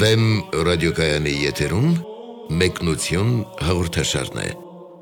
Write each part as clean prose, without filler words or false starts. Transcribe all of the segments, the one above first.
Վեմ ռադիոկայանի եթերում մեկնություն հաղորդաշարն է։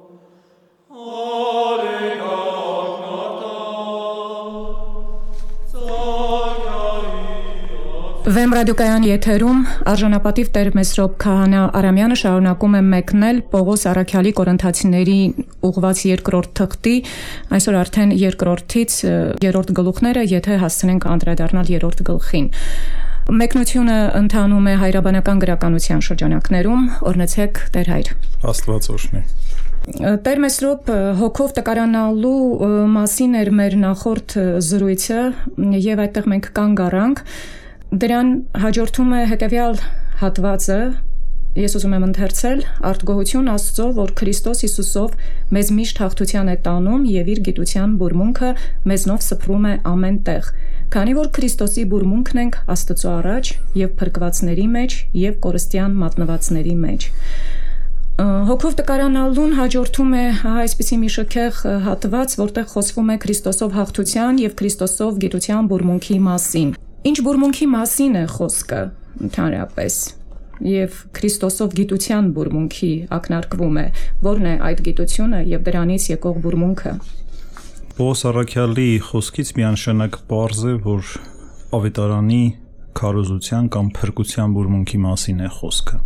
Վեմ ռադիոկայան եթերում արժանապատիվ Տեր Մեսրոպ Քահանա Արամյանը շարունակում է մեկնել Պողոս Առաքյալի Կորինթացիների ուղղված երկրորդ թղթի, այսօր արդեն երկրորդից երրորդ գլուխները, եթե հասցնենք անդրադառնալ երրորդ գլխին։ Մեկնությունը ընթանում է հայրաբանական գրականության շրջանակներում, օրհնեցեք Տեր հայր։ Աստված օրհնի։ Տեր Մեսրոպ հոգով տկարանալու մասին էր մեր նախորդ զրույցը, եւ այդտեղ մենք կանգ առանք։ Դրան հաջորդում է հետևյալ հատվածը, ես ուզում եմ ընթերցել. «Արտգոհություն Աստծո, որ Քրիստոս Հիսուսով մեզ միշտ հաղթության է տանում եւ իր գիտության բուրմունքը մեզնով սփռում է ամեն տեղ, քանի որ Քրիստոսի բուրմունքն ենք Աստծո առաջ եւ փրկվածների մեջ եւ կորստյան մատնվածների մեջ»։ Հոգով տկարանալուն հաջորդում է այսպիսի մի շքեղ հատված, որտեղ խոսվում է Քրիստոսով հաղթության եւ Քրիստոսով գիտության բուրմունքի մասին։ Ինչ բուրմունքի մասին է խոսքը ընդհանրապես եւ Քրիստոսով գիտության բուրմունքի ակնարկվում է, որն է այդ գիտությունը եւ դրանից եկող բուրմունքը։ Պողոս Առաքյալի խոսքից միանշանակ պարզ է, որ ավետարանի քարոզության կամ փրկության բուրմունքի մասին է խոսքը։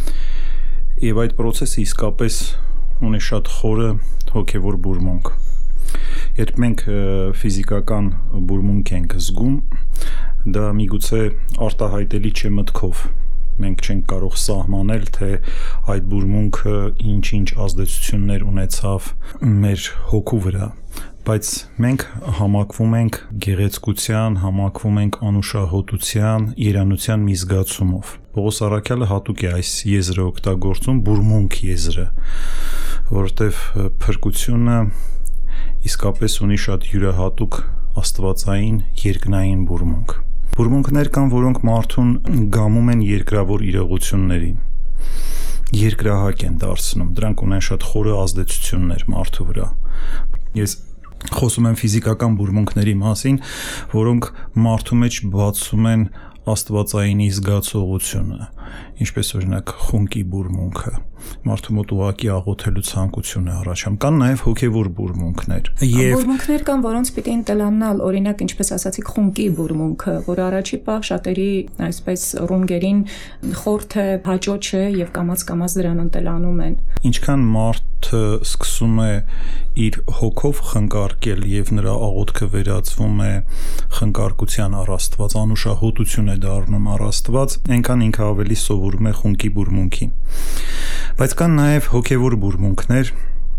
Եվ այդ process-ը իսկապես ունի շատ խորը հոգևոր բուրմունք։ Երբ մենք ֆիզիկական բուրմունք ենք զգում, դա միգուցե արտահայտելի չէ մտքով։ Մենք չենք կարող սահմանել, թե այդ բուրմունքը ինչ-ինչ ազդեցություններ ունեցավ մեր հոգու վրա, բայց մենք համակվում ենք գեղեցկության, համակվում ենք անուշահոտության, երանության մի զգացումով։ Պողոս Առաքյալը հատուկ է այս եզրը օգտագործում, բուրմունք եզրը, որովհետև փրկությունը իսկապես ունի շատ յուրահատուկ աստվածային երկնային բուրմունք։ Բուրմունքներ կան, որոնք մարդուն գամում են երկրավոր իրողություններին, երկրահակ են դարձնում, դրանք ունեն շատ խորը ազդեցություններ մարդու վրա։ Ես խոսում եմ ֆիզիկական բուրմունքների մասին, որոնք մարդու մեջ բացում են աստվածայինի զգացողությունը, ինչպես օրինակ խունկի բուրմունքը, մարդու մոտ ուղղակի աղոթելու ցանկություն է առաջանում։ Կան նաև հոգևոր բուրմունքներ։ Բուրմունքներ կան, որոնց պիտի ընտելանալ, օրինակ, ինչպես ասացիք, խունկի բուրմունքը, որ առաջի պահ շատերի այսպես ռունգերին խորթ է, հաճոճ է եւ կամաց-կամաց դրան ընտելանում են։ Ինչքան մարդը սկսում է իր հոգով խնկարկել եւ նրա աղոթքը վերածվում է խնկարկության առ Աստված, անուշահոտություն է դառնում առ Աստված, այնքան ինքը ավելի սովորում է խունկի բուրմունքին։ Բայց կան նաև հոգևոր բուրմունքներ,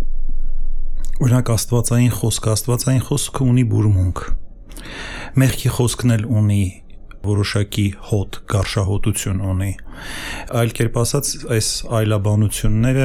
օրինակ աստվածային խոսքը ունի բուրմունք։ Մեղքի խոսքն էլ ունի որոշակի հոտ, գարշահոտություն ունի։ Այլ կերպ ասած, այս այլաբանությունները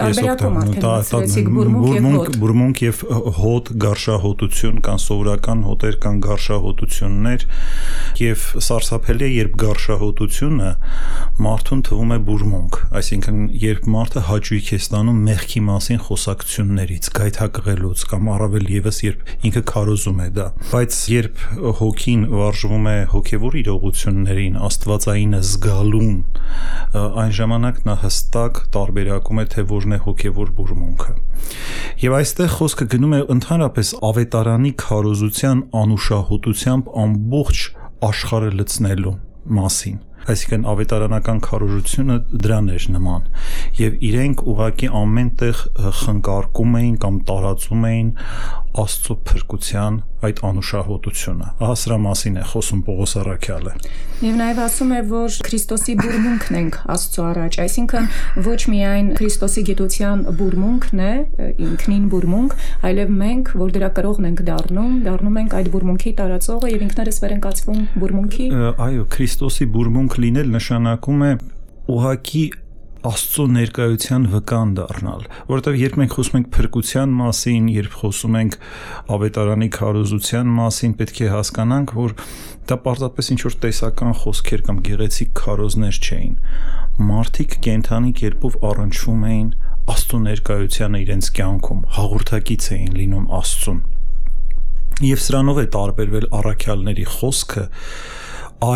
բուրմունք եւ հոտ, գարշահոտություն, կան սովորական հոտեր, կան գարշահոտություններ, եւ սարսափելի է, երբ գարշահոտությունը մարդուն թվում է բուրմունք, այսինքն երբ մարդը հաճույք է ստանում մեղքի մասին խոսակցություններից, գայթակղելուց կամ առավել եւս երբ ինքը քարոզում է դա։ Բայց երբ հոգին վարժվում է հոգևոր իրողություններին, աստվածայինը զգալուն, այն ժամանակ նա հստակ տարբերակում է, թե որն է հոգևոր բուրմունքը։ Եվ այստեղ խոսքը գնում է ընդհանրապես ավետարանի քարոզության անուշահոտությամբ ամբողջ աշխարհը լցնելու մասին։ Այսինքն ավետարանական քարոզությունը դրան էր նման եւ իրենք ուղղակի ամեն տեղ խնկարկում էին կամ տարածում էին Աստծո փրկության այդ անուշահոտությունը։ Ահա սրա մասին է խոսում Պողոս Առաքյալը։ Եվ նաև ասում է, որ Քրիստոսի բուրմունքն ենք Աստծո առաջ, այսինքն ոչ միայն Քրիստոսի գիտության բուրմունքն է, ինքնին բուրմունք, այլև մենք, որ դրա կրողն ենք դառնում ենք այդ բուրմունքի տարածողը եւ ինքներս վեր ենք ածվում բուրմունքի։ Այո, Քրիստոսի բուրմունք լինել նշանակում է ուղղակի Աստծո ներկայության վկան դառնալ, որովհետև երբ մենք խոսում ենք փրկության մասին, երբ խոսում ենք ավետարանի քարոզության մասին, պետք է հասկանանք, որ դա պարզապես ինչ-որ տեսական խոսքեր կամ գեղեցիկ քարոզներ չէին։ Մարդիկ կենդանի կերպով առնչվում էին Աստծո ներկայությանը իրենց կյանքում, հաղորդակից էին լինում Աստծուն։ Եվ սրանով է տարբերվել առաքյալների խոսքը այլ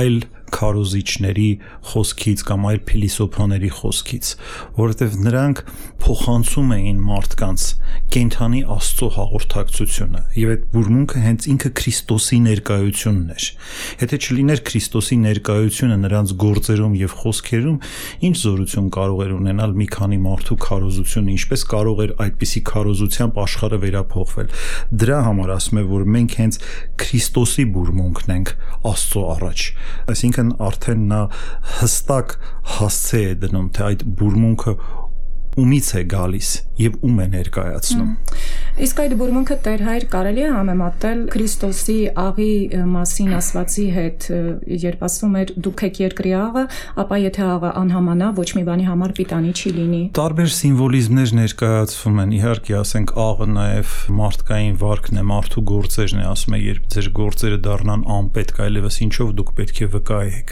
քարոզիչների խոսքից կամ այլ փիլիսոփաների խոսքից, որովհետև նրանք փոխանցում էին մարդկանց կենդանի Աստծո հաղորդակցությունը, եւ այդ բուրմունքը հենց ինքը Քրիստոսի ներկայությունն էր։ Եթե չլիներ Քրիստոսի ներկայությունը նրանց գործերում եւ խոսքերում, ինչ զորություն կարող էր ունենալ մի քանի մարդու քարոզությունը, ինչպես կարող էր այդպիսի քարոզությամբ աշխարհը վերափոխվել։ Դրա համար ասում եմ, որ մենք հենց Քրիստոսի բուրմունքն ենք Աստծո առաջ, այսինքն արդեն նա հստակ հասցե է դնում, թե այդ բուրմունքը ումից է գալիս եւ ում է ներկայացնում։ Իսկ այդ բուրմունքը Տեր Հայր կարելի է համեմատել Քրիստոսի աղի մասին ասվածի հետ, երբ ասում էր դուք եք երկրի աղը, ապա եթե աղը անհամանա, ոչ մի բանի համար պիտանի չի լինի։ Տարբեր սիմվոլիզմներ ներկայացվում են, իհարկե, ասենք աղը նաեւ մարդկային վարքն է, մարդու գործերն է, ասում է, երբ ձեր գործերը դառնան անպետք, այլևս ինչով դուք պետք է վկայեք։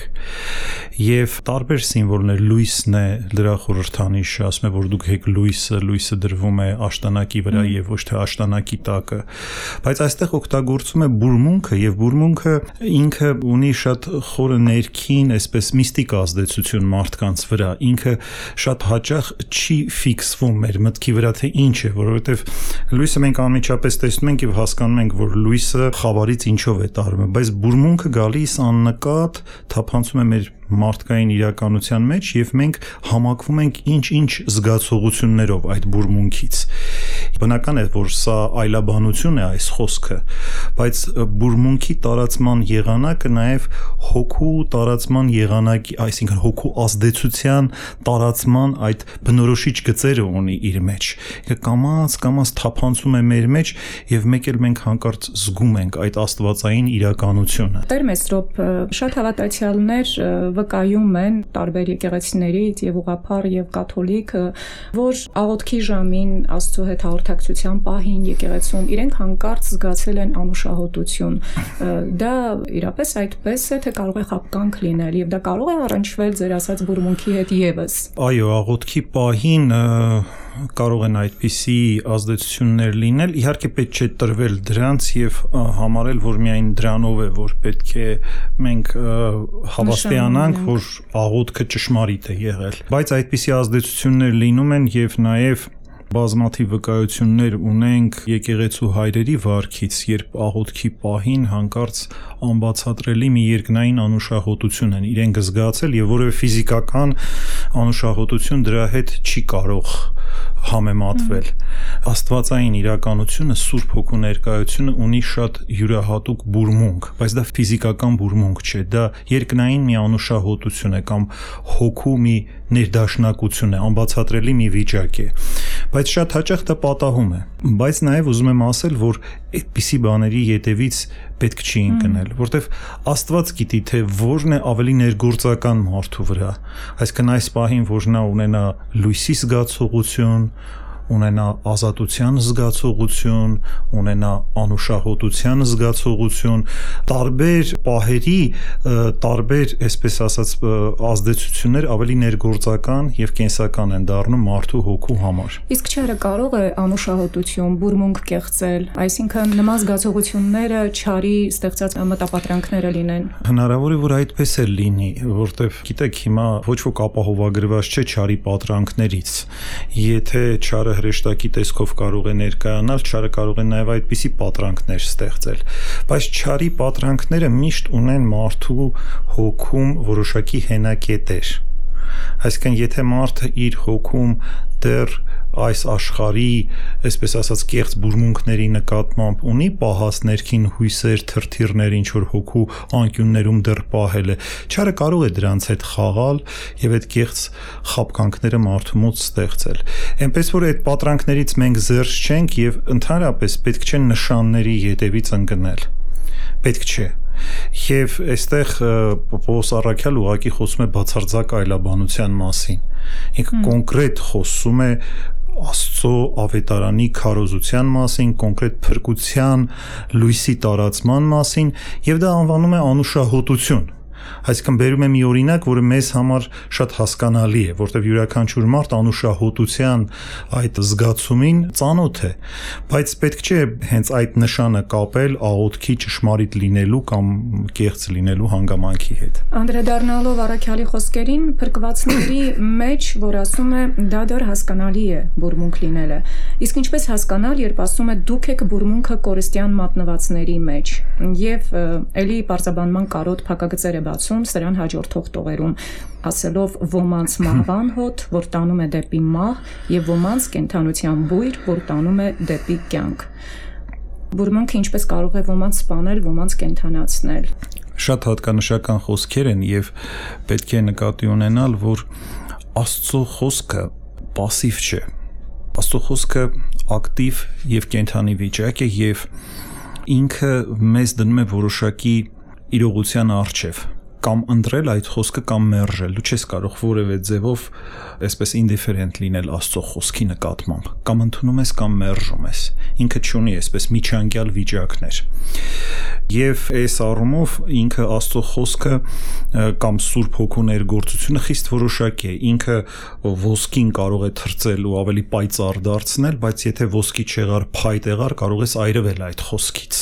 Եվ տարբեր սիմվոլներ, լույսն է դրա խորհրդանիշը, ասում է, որ դուք եք լույսը, լույսը դրվում է աշտանակի վրա եւ ոչ թե աշտանակի տակը, բայց այստեղ օգտագործում է բուրմունքը եւ բուրմունքը ինքը ունի շատ խորը ներքին, այսպես միստիկ ազդեցություն մարդկանց վրա, ինքը շատ հաճախ չի ֆիքսվում մեր մտքի վրա, թե ինչ է, որովհետեւ լույսը մենք անմիջապես տեսնում ենք եւ հասկանում ենք, որ լույսը խավարից ինչով է տարվում, բայց բուրմունքը գալիս աննկատ թափանցում է մեր մարդկային իրականության մեջ եւ մենք համակվում ենք ինչ-ինչ զգացողություններով այդ բուրմունքից։ Բնական է, որ սա այլաբանություն է այս խոսքը, բայց բուրմունքի տարածման եղանակը նաեւ հոգու տարածման եղանակի, այսինքն հոգու ազդեցության տարածման այդ բնորոշիչ գծերը ունի իր մեջ։ Կամաց թափանցում է մեր մեջ եւ մեկ էլ մենք հանկարծ զգում ենք այդ աստվածային իրականությունը։ Տեր Մեսրոպ, շատ հավատացյալներ վկայում են տարբեր եկեղեցիներից եւ ուղղափառ եւ կաթոլիկ, որ աղոթքի ժամին Աստծո հետ հաղորդակցության պահին եկեղեցում իրենք հանկարծ զգացել են անուշահոտություն։ Դա իրապես այդպես է, թե կարող է խապկանք լինել եւ դա կարող է առնչվել ձեր ասած բուրմունքի հետ եւս։ Այո, աղոթքի պահին կարող են այդպիսի ազդեցություններ լինել, իհարկե պետք չէ տրվել դրանց եւ համարել, որ միայն դրանով է, որ պետք է մենք հավաստիանանք, որ աղոթքը ճշմարիտ է եղել, բայց այդպիսի ազդեցություններ լինում են եւ նաեւ բազմաթիվ վկայություններ ունենք եկեղեցու հայրերի վարքից, երբ աղոթքի պահին հանկարծ անբացատրելի մի երկնային անուշահոտություն են իրենք զգացել եւ որևէ ֆիզիկական անուշահոտություն դրա հետ չի կարող համեմատվել։ Աստվածային իրականությունը, Սուրբ Հոգու ներկայությունը ունի շատ յուրահատուկ բուրմունք, բայց դա ֆիզիկական բուրմունք չէ, դա երկնային մի անուշահոտություն է կամ հոգու մի ներդաշնակություն է, անբացատրելի մի վիճակ է։ Բայց շատ հաճախ դա պատահում է, բայց նաև ուզում եմ ասել, որ այդպիսի բաների ետևից պետք չի ընկնել, որտեվ Աստված գիտի, թե որն է ավելի ներգործական մարդու վրա, այսինքն այս պահին, որ նա ունենա լույսի զգացողություն, ունենա ազատության զգացողություն, ունենա անուշահոտության զգացողություն, տարբեր պահերի, տարբեր, այսպես ասած, ազդեցություններ ավելի ներգործական եւ կենսական են դառնում մարդու հոգու համար։ Իսկ չարը կարող է անուշահոտություն, բուրմունք կեղծել, այսինքն նման զգացողությունները չարի ստեղծած մտապատրանքները լինեն։ Հնարավոր է, որ այդպես էլ լինի, որտեվ գիտեք, հիմա ոչ ոք ապահովագրված չէ չարի պատրանքներից։ Եթե չարը հրեշտակի տեսքով կարող է ներկայանալ, չարը կարող է նաև այդպիսի պատրանքներ ստեղծել, բայց չարի պատրանքները միշտ ունեն մարդու հոգում որոշակի հենակետեր։ Այսինքն, եթե մարդը իր հոգում դեռ այս աշխարհի, այսպես ասած, կեղծ բուրմունքների նկատմամբ ունի պահած ներքին հույսեր, թրթիռներ, ինչ որ հոգու անկյուններում դեռ պահել է, չարը կարող է դրանց հետ խաղալ եւ այդ կեղծ խաբկանքները մարդու մոտ ստեղծել։ Էնպես որ այդ պատրանքներից մենք զերծ չենք եւ ընդհանրապես պետք չէ նշանների ետևից ընկնել։ Պետք չէ։ Եվ այստեղ Պողոս առաքյալ ուղղակի խոսում է բացարձակ այլաբանության մասին։ Ինքը կոնկրետ խոսում է Աստծո ավետարանի քարոզության մասին, կոնկրետ փրկության լույսի տարածման մասին, եւ դա անվանում է անուշահոտություն։ Այսինքն բերում եմ մի օրինակ, որը մեզ համար շատ հասկանալի է, որտեղ յուրաքանչյուր մարդ անուշահոտության այդ զգացումին ծանոթ է, բայց պետք չէ հենց այդ նշանը կապել աղոթքի ճշմարիտ լինելու կամ կեղծ լինելու հանգամանքի հետ։ Անդրադառնալով առաքյալի խոսքերին, փրկվածների մեջ, որ ասում է դա դեռ հասկանալի է բուրմունք լինելը։ Իսկ ինչպես հասկանալ, երբ ասում է դուք եք բուրմունքը կորստյան մատնվածների մեջ, եւ ելի պարզաբանման կարոտ փակագծեր է բացում սրան հաջորդող տողերում, ասելով ոմանց մահվան հոտ, որ տանում է դեպի մահ, եւ ոմանց կենդանության բույր, որ տանում է դեպի կյանք։ Բուրմունքը ինչպես կարող է ոմանց սպանել, ոմանց կենդանացնել։ Շատ հատկանշական խոսքեր են եւ պետք է նկատի ունենալ, որ Աստծո խոսքը пассив չէ։ Աստծո խոսքը ակտիվ եւ կենդանի վիճակ է եւ ինքը մեզ դնում է որոշակի իրողության առջև կամ ընտրել այդ խոսքը կամ մերժել։ Դու չես կարող որևէ ձևով այսպես ինդիֆերենտ լինել Աստծո խոսքի նկատմամբ։ Կամ ընդունում ես կամ մերժում ես։ Ինքը չունի այսպես միջանկյալ վիճակներ։ Եվ այս առումով ինքը Աստծո խոսքը կամ Սուրբ Հոգու ներգործությունը խիստ որոշակի է։ Ինքը ոսկին կարող է թրծել ու ավելի պայծառ դարձնել, բայց եթե ոսկի չեղար, փայտ եղար, կարող ես այրվել այդ խոսքից։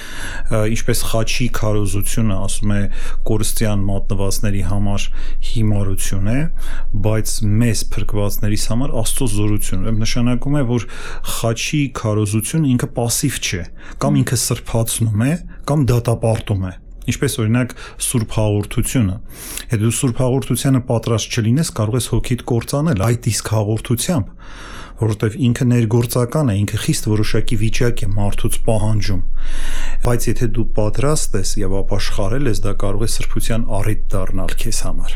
Ինչպես խաչի քարոզությունը ասում է կորստյան մատնվածների համար հիմարություն է, բայց մեզ փրկվածներիս համար Աստծո զորություն։ Այդ նշանակում է, որ խաչի քարոզությունը ինքը пассив չէ, կամ ինքը սրբացնում է, կամ դատապարտում է։ Ինչպես օրինակ Սուրբ հաղորդությունը։ Եթե դու Սուրբ հաղորդությանը պատրաստ չլինես, կարող ես հոգիդ կործանել այդ իսկ հաղորդությամբ, որովհետև ինքը ներգործական է, ինքը խիստ որոշակի վիճակ է մարդուց պահանջում։ Բայց եթե դու պատրաստ ես եւ ապաշխարել ես, դա կարող է սրբության առիթ դառնալ քեզ համար։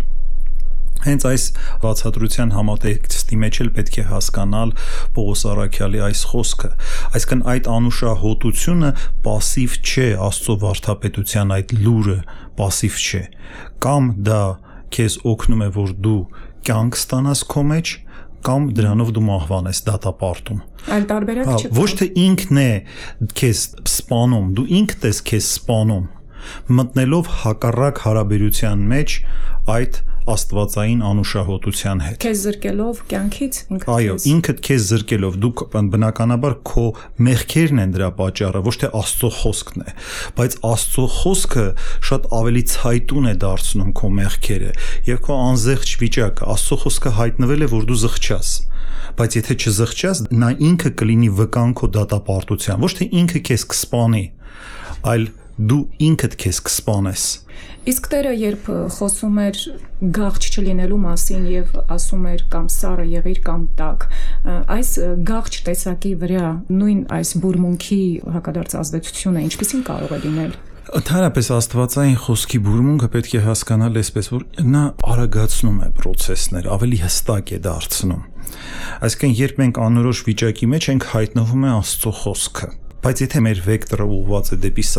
Հենց այս բացատրության համատեքստի մեջ էլ պետք է հասկանալ Պողոս առաքյալի այս խոսքը, այսինքն այդ անուշահոտությունը пассив չէ, Աստծո վարդապետության այդ լուրը пассив չէ, կամ դա քեզ օգնում է, որ դու կյանք ստանաս քո մեջ, կամ դրանով դու մահվան ես դատապարտում։ Այլ տարբերակ չէ։ Ոչ թե ինքն է քեզ սպանում, դու ինքդ ես քեզ սպանում, մտնելով հակառակ հարաբերության մեջ այդ աստվածային անուշահոտության հետ։ Քեզ զրկելով կյանքից ինքդ։ Այո, ինքդ քեզ զրկելով, դու բնականաբար քո մեղքերն են դրա պատճառը, ոչ թե Աստծո խոսքն է, բայց Աստծո խոսքը շատ ավելի ցայտուն է դարձնում քո մեղքերը եւ քո անզեղջ վիճակը։ Աստծո խոսքը հայտնվել է, որ դու զղջաս, բայց եթե չզղջաս, նա ինքը կլինի վկան քո դատապարտության, ոչ թե ինքը քեզ կսպանի, այլ դու ինքդ քեզ կսպանես։ Իսկ Տերը երբ խոսում էր գաղթ չլինելու մասին եւ ասում էր կամ սառը եղիր կամ տաք, այս գաղթ տեսակի վրա նույն այս բուրմունքի հակադարձ ազդեցությունը ինչպիսին կարող է լինել։ Ընդհանրապես աստվածային խոսքի բուրմունքը պետք է հասկանալ այսպես, որ նա արագացնում է process-ներ, ավելի հստակ է դարձնում։ Այսինքն երբ մենք անորոշ վիճակի մեջ ենք, հայտնվում է Աստծո խոսքը։ Բայց եթե մեր վեկտորը ուղղված է դեպի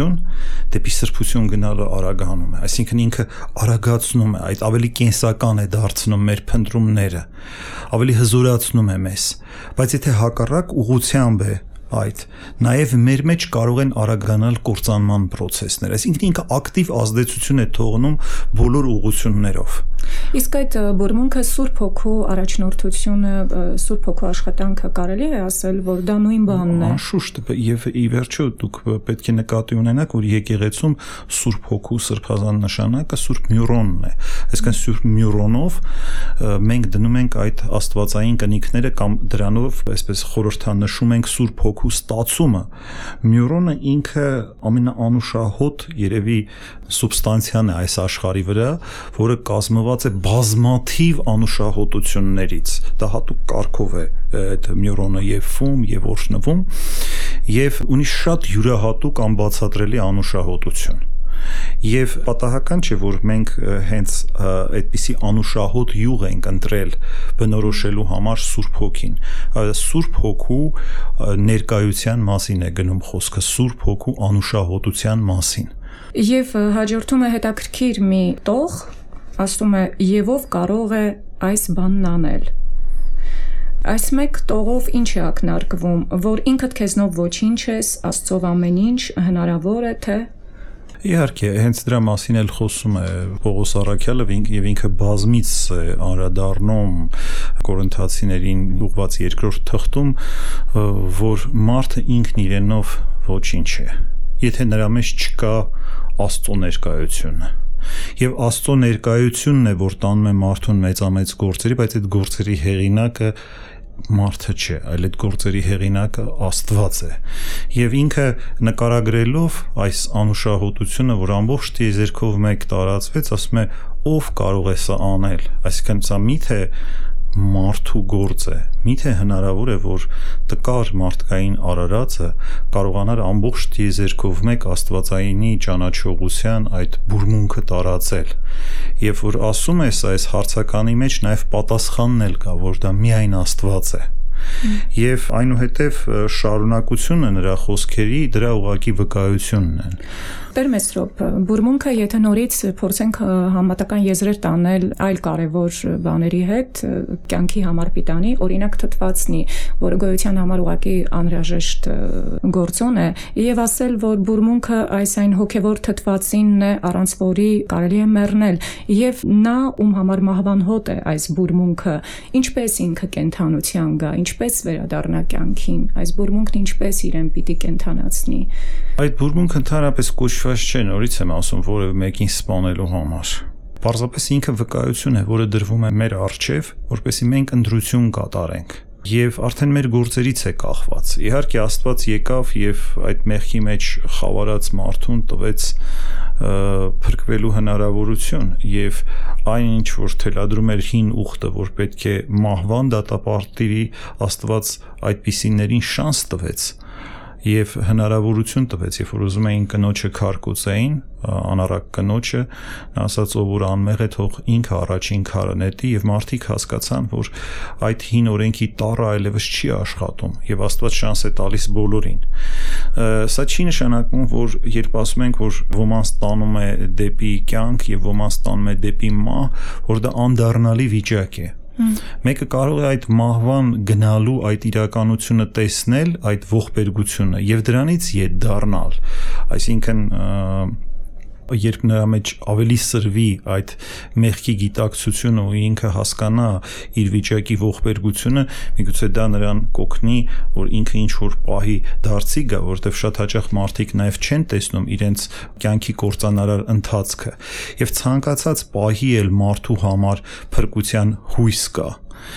սրբություն գնալը արագանում է, այսինքն ինքը արագացնում է, այդ ավելի կենսական է դարձնում մեր փնտրումները, ավելի հզորացնում է մեզ, բայց եթե հակառակ ուղղությամբ է այդ, նաև մեր մեջ կարող են արագանալ կործանման process-ներ, այսինքն ինքը ակտիվ ազդեցություն է թողնում բոլոր ուղղություններով։ Իսկ այդ բուրմունքը Սուրբ Հոգու առաջնորդությունը, Սուրբ Հոգու աշխատանքը կարելի է ասել, որ դա նույն բանն է։ Անշուշտ, եւ ի վերջո դուք պետք է նկատի ունենաք, որ եկեղեցում Սուրբ Հոգու սրբազան նշանակը Սուրբ Մյուրոնն է։ Այսինքն Սուրբ Մյուրոնով մենք դնում ենք այդ աստվածային կնիքները կամ դրանով այսպես խորհրդանշում ենք Սուրբ Հոգու ստացումը։ Մյուրոնը ինքը ամենաանուշահոտ երևի սուբստանցիան է այս աշխարհի վրա, որը կազմված է բազմաթիվ անուշահոտություններից։ Դա հատուկ կարգով է այդ մյուրոնը եւ ֆում եւ օրհնվում եւ ունի շատ յուրահատուկ անբացատրելի անուշահոտություն։ Եվ պատահական չէ, որ մենք հենց այդպիսի անուշահոտ յուղ ենք ընտրել բնորոշելու համար Սուրբ Հոգին։ Սուրբ Հոգու ներկայության մասին է գնում խոսքը, Սուրբ Հոգու անուշահոտության մասին։ Եվ հաջորդում է հետաքրքիր մի տող, ասում է եւ ով կարող է այս բանն անել։ Այս մեկ տողով ինչ է ակնարկվում, որ ինքդ քեզնով ոչինչ ես, Աստծով ամեն ինչ հնարավոր է, թե Իհարկե, հենց դրա մասին էլ խոսում է Պողոս Առաքյալը եւ ինքը բազմից անդրադառնում Կորինթացիներին ուղված երկրորդ թղթում, որ մարդը ինքն իրենով ոչինչ է, եթե նրա մեջ չկա Աստծո ներկայությունը։ Եվ Աստծո ներկայությունն է, որ տանում է մարդուն մեծամեծ գործերի, բայց այդ գործերի հեղինակը մարդը չէ, այլ այդ գործերի հեղինակը Աստված է։ Եվ ինքը նկարագրելով այս անուշահոտությունը, որ ամբողջ տիեզերքով մեկ տարածվեց, ասում է, ով կարող է սա անել։ Այսինքն սա միթե մարդու գործ է, միթե հնարավոր է, որ տկար մարդկային արարածը կարողանար ամբողջ տիեզերքով մեկ աստվածայինի ճանաչողության այդ բուրմունքը տարածել։ Եվ որ ասում ես այս հարցականի մեջ նաև պատասխանն էլ կա, որ դա միայն Աստված է։ Եվ այնուհետև շարունակությունը նրա խոսքերի դրա ուղղակի վկայությունն են։ Տեր Մեսրոպ, բուրմունքը, եթե նորից փորձենք համատական եզրեր տանել այլ կարևոր բաների հետ, կյանքի համար պիտանի, օրինակ թթվածնի, որը գոյության համար ուղղակի անհրաժեշտ գործոն է, եւ ասել, որ բուրմունքը այս այն հոգեվոր թթվածինն է, առանց որի կարելի է մեռնել, եւ նա ում համար մահվան հոտ է այս բուրմունքը, ինչպես ինքը կենթանության գա, ինչպես վերադառնա կյանքին, այս բուրմունքն ինչպես իրեն պիտի կենթանացնի։ Այդ բուրմունքը ընդհանրապես կոչված չէ, նորից եմ ասում, որևէ մեկին սպանելու համար։ Պարզապես ինքը վկայություն է, որը դրվում է մեր առջև, որպեսզի մենք ընտրություն կատարենք։ Եվ արդեն մեր գործերից է կախված։ Իհարկե Աստված եկավ եւ այդ մեղքի մեջ խավարած մարդուն տվեց փրկվելու հնարավորություն եւ այն ինչ որ թելադրում էր հին ուխտը, որ պետք է մահվան դատապարտի, Աստված այդպիսիներին շանս տվեց եւ հնարավորություն տվեց, երբ որ ուզում էին կնոջը քարկոծեին, անառակ կնոջը, նա ասաց, ով որ անմեղ է, թող ինքը առաջին քարը նետի, եւ մարդիկ հասկացան, որ այդ հին օրենքի տառը այլևս չի աշխատում եւ Աստված շանս է տալիս բոլորին։ Սա չի նշանակում, որ երբ ասում ենք, որ ոմանց տանում է դեպի կյանք եւ ոմանց տանում է դեպի մահ, որ դա անդառնալի վիճակ է։ Մեկը կարող է այդ մահվան գնալու այդ իրականությունը տեսնել, այդ ողբերգությունը եւ դրանից ետ դառնալ, այսինքն երբ նրա մեջ ավելի սրվի այդ մեղքի գիտակցությունը ու ինքը հասկանա իր վիճակի ողբերգությունը, միգուցե դա նրան կօգնի, որ ինքը ինչ որ պահի դարձի գա, որովհետև շատ հաճախ մարդիկ նաև չեն տեսնում իրենց կյանքի կործանարար ընթացքը եւ ցանկացած պահի էլ մարդու համար փրկության հույս կա։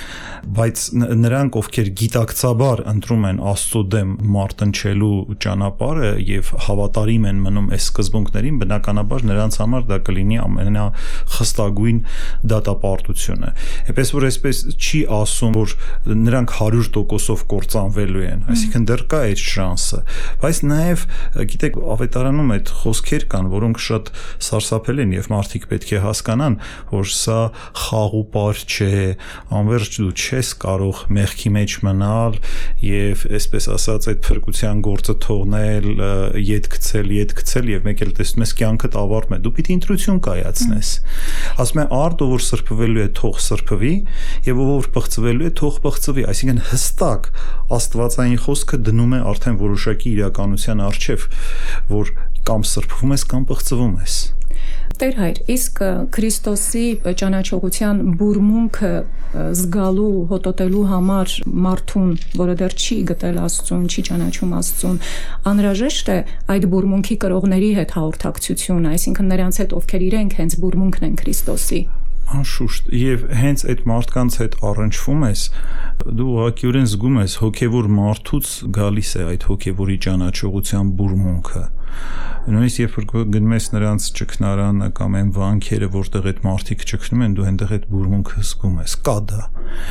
Բայց նրանք, ովքեր գիտակցաբար ընտրում են Աստծո դեմ մարտնչելու ճանապարհը եւ հավատարիմ են մնում այս սկզբունքներին, բնականաբար նրանց համար դա կլինի ամենախստագույն դատապարտությունը։ Էպես որ այսպես չի ասում, որ նրանք 100%-ով կործանվելու են, այսինքն դեռ կա այդ շանսը, բայց նաեւ գիտեք ավետարանում այդ խոսքեր կան, որոնք շատ սարսափել են եւ մարդիկ պետք է հասկանան, որ սա խաղուպար չէ, անverջ դու չես կարող մեղքի մեջ մնալ եւ այսպես ասած այդ փրկության գործը թողնել, ետ գցել եւ մեկ էլ տեսնում ես կյանքդ ավարտում է, դու պիտի ընտրություն կայացնես։ Ասում է արդ ով որ սրբվելու է թող սրբվի եւ ով որ պղծվելու է թող պղծվի, այսինքն հստակ աստվածային խոսքը դնում է արդեն որոշակի իրականության առջև, որ կամ սրբվում ես կամ պղծվում ես։ Տեր հայր, իսկ Քրիստոսի ճանաչողության բուրմունքը զգալու, հոտոտելու համար մարդուն, որը դեռ չի գտել Աստծուն, չի ճանաչում Աստծուն, անհրաժեշտ է այդ բուրմունքի կրողների հետ հաղորդակցություն, այսինքն նրանց հետ, ովքեր իրենք հենց բուրմունքն են Քրիստոսի։ Անշուշտ, եւ հենց այդ մարդկանց հետ առնչվում ես, դու ուղղակիորեն զգում ես հոգեվոր մարդուց գալիս է այդ հոգեվորի ճանաչողության բուրմունքը։ Նույնիսկ երբ որ գնում ես նրանց ճգնարանը կամ այն վանքերը, որտեղ այդ մարդիկ ճգնում են, դու այնտեղ այդ բուրմունքը զգում ես, կա դա։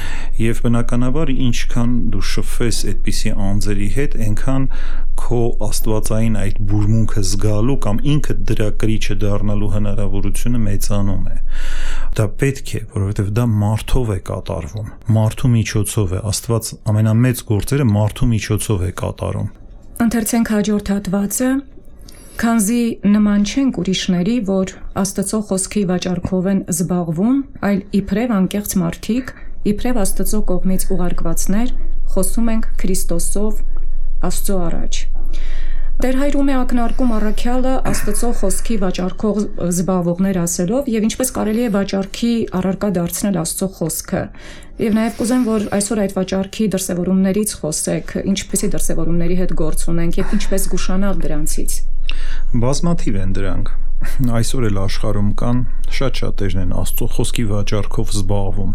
Եվ բնականաբար ինչքան դու շփվես այդպիսի անձերի հետ, այնքան քո աստվածային այդ բուրմունքը զգալու կամ ինքը դրա կրիչը դառնալու հնարավորությունը մեծանում է։ Դա պետք է, որովհետև դա մարդով է կատարվում, մարդու միջոցով է, Աստված ամենամեծ գործերը մարդու միջոցով է կատարում։ Ընթերցենք հաջորդ հատվածը։ Քանզի նման չենք ուրիշների, որ Աստծո խոսքի վաճառքով են զբաղվում, այլ իբրև անկեղծ մարդիկ, իբրև Աստծո կողմից ուղարկվածներ, խոսում ենք Քրիստոսով Աստծո առաջ։ Տեր հայրում է ակնարկում առաքյալը Աստծո խոսքի վաճառքող զբաղվողներ ասելով եւ ինչպես կարելի է վաճառքի առարկա դարձնել Աստծո խոսքը։ Եվ նաեւ կուզեմ, որ այսօր այդ վաճառքի դրսևորումներից խոսեք, ինչպեսի դրսևորումների հետ գործ ունենք եւ ինչպես զգուշանալ դրանցից։ Բազմաթիվ են դրանք։ Այսօր էլ աշխարհում կան շատ շատերն են Աստծո խոսքի վաճառքով զբաղվում։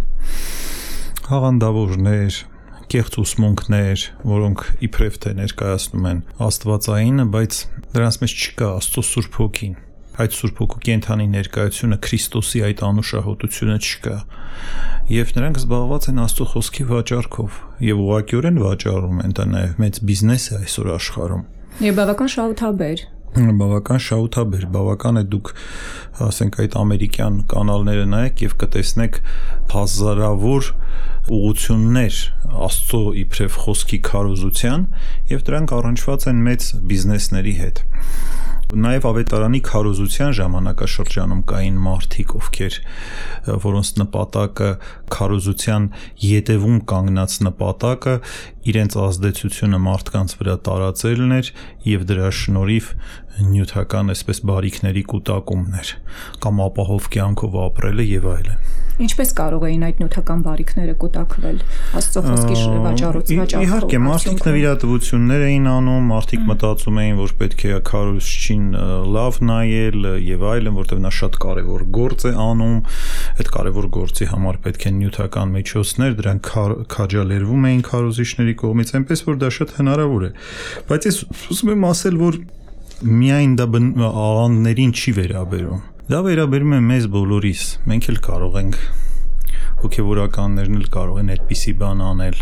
Հաղանդավորներ, կեղծ ուսմունքներ, որոնք իբրև թե ներկայացնում են աստվածայինը, բայց դրանց մեջ չկա Աստծո Սուրբ Հոգին։ Այդ Սուրբ Հոգու կենթանի ներկայությունը, Քրիստոսի այդ անուշահոտությունը չկա։ Եվ նրանք զբաղված են Աստծո խոսքի վաճառքով եւ ուղղակիորեն վաճառում են, դա նաեւ մեծ բիզնես է այսօր աշխարհում։ Եվ բավական շահութաբեր։ Բավական շահութաբեր, բավական է դուք ասենք այդ ամերիկյան կանալները նայեք եւ կտեսնեք հազարավոր ուղություններ Աստծո իբրև խոսքի քարոզության եւ դրանք առնչված են մեծ բիզնեսների հետ։ Նաև ավետարանի քարոզության ժամանակաշրջանում կային մարդիկ, ովքեր որոնց նպատակը քարոզության յետևում կանգնած նպատակը իրենց ազդեցությունը մարդկանց վրա տարածելն էր եւ դրա շնորհիվ նյութական այսպես բարիքների կուտակումն էր կամ ապահով կյանքով ապրելը եւ այլն։ Ինչպես կարող էին այդ նյութական բարիքները կուտակվել Աստծո խոսքի վաճառությամբ։ Իհարկե, մարդիկ նվիրատվություններ էին անում, մարդիկ մտածում էին, որ պետք է քարոզչին լավ նայել եւ այլն, որտեղ նա շատ կարեւոր գործ է անում, այդ կարեւոր գործի համար պետք են նյութական միջոցներ, դրանք քաջալերվում էին քարոզիչների կողմից, այնպես որ դա շատ հնարավոր է։ Բայց ես ուզում եմ ասել, որ միայն դա աղանդներին չի վերաբերում։ Դա վերաբերում է մեզ բոլորիս։ Մենք էլ կարող ենք, հոգևորականներն էլ կարող են այդպիսի բան անել,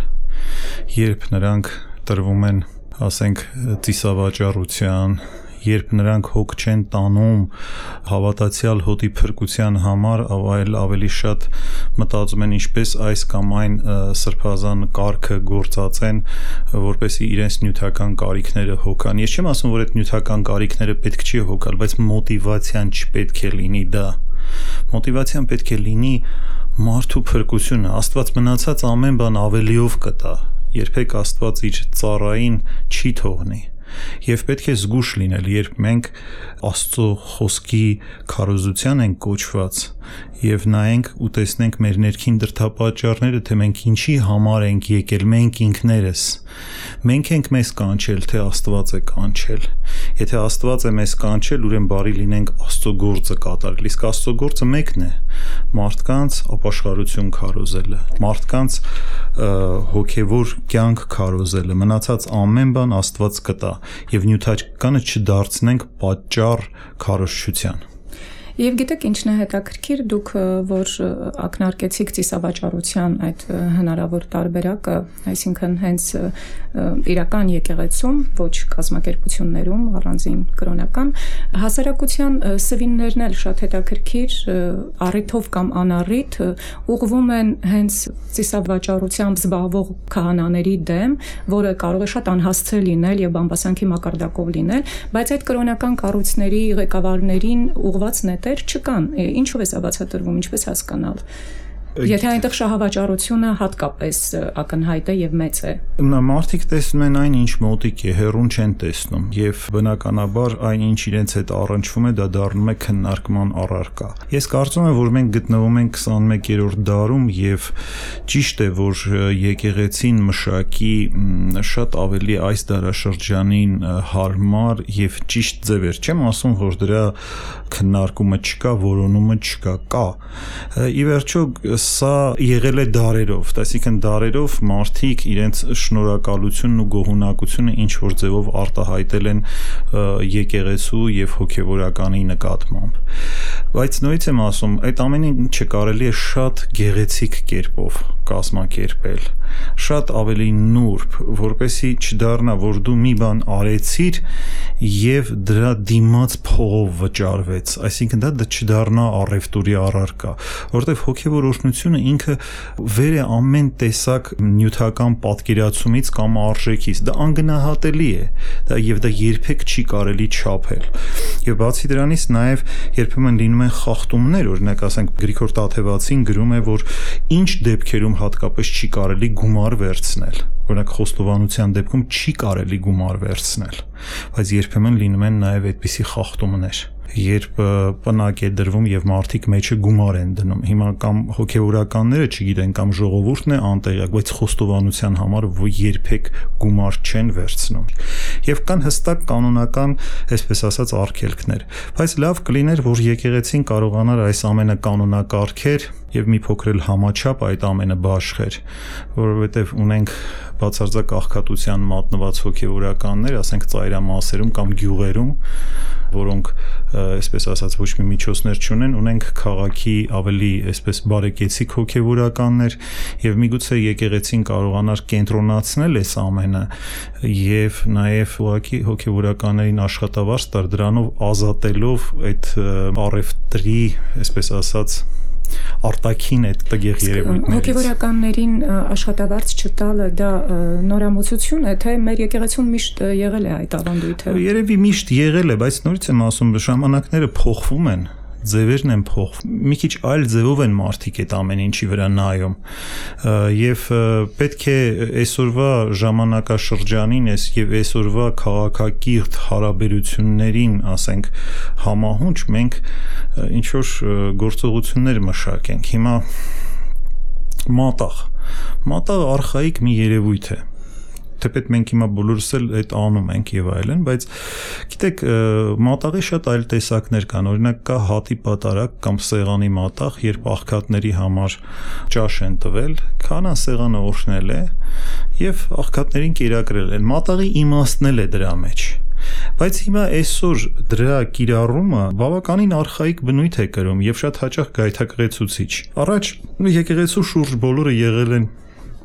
երբ նրանք տրվում են, ասենք, ծիսավաճառության, երբ նրանք հոգ չեն տանում հավատացյալ հոտի փրկության համար, այլ ավելի շատ մտածում են ինչպես այս կամ այն սրբազան կարգը գործածեն, որպեսզի իրենց նյութական կարիքները հոգան։ Ես չեմ ասում, որ այդ նյութական կարիքները պետք չի հոգալ, բայց մոտիվացիան չպետք է լինի դա։ Մոտիվացիան պետք է լինի մարդու փրկությունը։ Աստված մնացած ամեն բան ավելիով կտա։ Երբեք Աստված իր ծառային չի թողնի։ Եվ պետք է զգուշ լինել, երբ մենք Աստծո խոսքի քարոզության ենք կոչված եւ նայենք ու տեսնենք մեր ներքին դրդապատճառները, թե մենք ինչի համար ենք եկել, մենք ինքներս։ Մենք ենք մեզ կանչել, թե Աստված է կանչել։ Եթե Աստված է մեզ կանչել, ուրեմն բարի լինենք Աստծո գործը կատարել։ Իսկ Աստծո գործը մեկն է՝ մարդկանց ապաշխարություն քարոզելը, մարդկանց հոգևոր կյանք քարոզելը, մնացած ամեն բան Աստված կտա եւ նյութականը չդարձնենք պատճառ քարոզչության։ Եվ գիտեք ինչն է հետաքրքիր, դուք որ ակնարկեցիք ծիսավաճառության այդ հնարավոր տարբերակը, այսինքն հենց իրական եկեղեցում, ոչ կազմակերպություններում, առանձին կրոնական, հասարակության սվիններն էլ շատ հետաքրքիր առիթով կամ անառիթ ուղղվում են հենց ծիսավաճառությամբ զբաղվող քահանաների դեմ, որը կարող է շատ անհասցե լինել եւ բամբասանքի մակարդակով լինել, բայց այդ կրոնական կառույցների ղեկավարներին ուղղված չկան, ինչով է սա բացատրվում, ինչպես հասկանալ։ Եթե այնտեղ շահավաճառությունը հատկապես ակնհայտ է եւ մեծ է։ Մարդիկ տեսնում են այն, ինչ մոտիկ է, հեռուն չեն տեսնում, եւ բնականաբար այն, ինչ իրենց հետ առնչվում է, դա դառնում է քննարկման առարկա։ Ես կարծում եմ, որ մենք գտնվում ենք 21-րդ դարում եւ ճիշտ է, որ եկեղեցին մշակի շատ ավելի այս դարաշրջանին հարմար եւ ճիշտ ձևեր։ Չեմ ասում, որ դրա քննարկումը չկա, որոնումը չկա, կա։ Ի վերջո սա եղել է դարերով, այսինքն դարերով մարդիկ իրենց շնորհակալությունն ու գոհունակությունը ինչ որ ձևով արտահայտել են եկեղեցու եւ հոգեվորականի նկատմամբ։ Բայց նույնիսկ եմ ասում, այդ ամեն ինչը կարելի է շատ գեղեցիկ կերպով կազմակերպել, շատ ավելի նուրբ, որպեսզի չդառնա, որ դու մի բան արեցիր եւ դրա դիմաց փողով վճարվեց, այսինքն դա չդառնա առևտուրի առարկա, որտեղ հոգեվոր օրհնություն ինքնությունը ինքը վեր է ամեն տեսակ նյութական պատկերացումից կամ արժեքից, դա անգնահատելի է, եւ դա երբեք չի կարելի չափել։ Եվ բացի դրանից նաև երբեմն լինում են խախտումներ, օրինակ ասենք Գրիգոր Տաթևացին գրում է, որ ինչ դեպքերում հատկապես չի կարելի գումար վերցնել, օրինակ խոստովանության դեպքում չի կարելի գումար վերցնել, բայց երբեմն լինում են նաև այդպիսի խախտումներ, երբ պնակ է դրվում եւ մարդիկ մեջը գումար են դնում։ Հիմա կամ հոգեվորականները չգիտեն կամ ժողովուրդն է անտեղյակ, բայց խոստովանության համար երբեք գումար չեն վերցնում։ Եվ կան հստակ կանոնական, այսպես ասած, արգելքներ, բայց լավ կլիներ, որ եկեղեցին կարողանար այս ամենը կանոնակարգեր եւ մի փոքր էլ համաչափ այդ ամենը բաշխեր, որովհետեւ ունենք բացարձակ աղքատության մատնված հոգեվորականներ, ասենք ծայրամասերում կամ գյուղերում, որոնք այսպես ասած ոչ մի միջոցներ չունեն, ունենք քաղաքի ավելի այսպես բարեկեցիկ հոգեվորականներ եւ միգուցե եկեղեցին կարողանար կենտրոնացնել այս ամենը եւ նաեւ ուղղակի հոգեվորականներին աշխատավարձ տար, դրանով ազատելով այդ առևտրի, այսպես ասած, արտաքին այդ տգեղ երևույթներից։ Հոգեվորականներին աշխատավարձ չտալը դա նորամուծություն է, թե մեր եկեղեցում միշտ եղել է այդ ավանդույթը։ Երևի միշտ եղել է, բայց նորից եմ ասում, ժամանակները փոխվում են, ձևերն են փոխվում, մի քիչ այլ ձևով են մարդիկ այդ ամեն ինչի վրա նայում եւ պետք է այսօրվա ժամանակաշրջանին եւ այսօրվա քաղաքակիրթ հարաբերություններին, ասենք, համահունչ մենք ինչ որ գործողություններ մշակենք։ Հիմա մատաղ արխայիկ մի երևույթ է, թեպետ մենք հիմա բոլորս էլ այդ անում ենք եւ այլն, բայց գիտեք, մատաղի շատ այլ տեսակներ կան, օրինակ կա հատի պատարակ կամ սեղանի մատաղ, երբ աղքատների համար ճաշ են տվել, քանա սեղանը օրհնել է եւ աղքատներին կերակրել են, մատաղի իմաստն էլ է դրա մեջ։ Բայց հիմա այսօր դրա կիրառումը բավականին արխայիկ բնույթ է կրում եւ շատ հաճախ գայթակղեցուցիչ։ Առաջ եկեղեցու շուրջ բոլորը եղել են